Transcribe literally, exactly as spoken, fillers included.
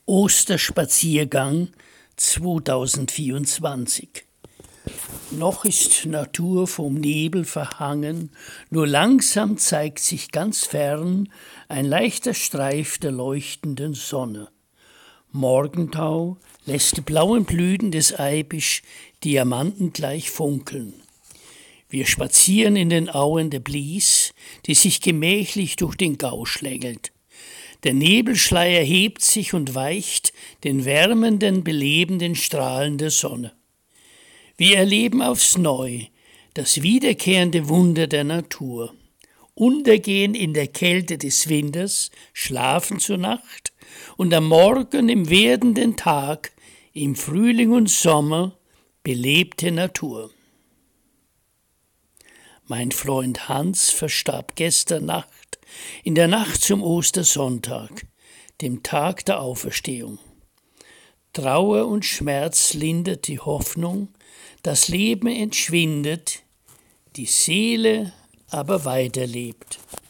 Osterspaziergang zweitausendvierundzwanzig. Noch ist Natur vom Nebel verhangen, nur langsam zeigt sich ganz fern ein leichter Streif der leuchtenden Sonne. Morgentau lässt die blauen Blüten des Eibisch diamantengleich funkeln. Wir spazieren in den Auen der Blies, die sich gemächlich durch den Gau schlängelt. Der Nebelschleier hebt sich und weicht den wärmenden, belebenden Strahlen der Sonne. Wir erleben aufs Neu das wiederkehrende Wunder der Natur. Untergehen in der Kälte des Winters, schlafen zur Nacht und am Morgen im werdenden Tag, im Frühling und Sommer, belebte Natur. Mein Freund Hans verstarb gestern Nacht, in der Nacht zum Ostersonntag, dem Tag der Auferstehung. Trauer und Schmerz lindert die Hoffnung, das Leben entschwindet, die Seele aber weiterlebt.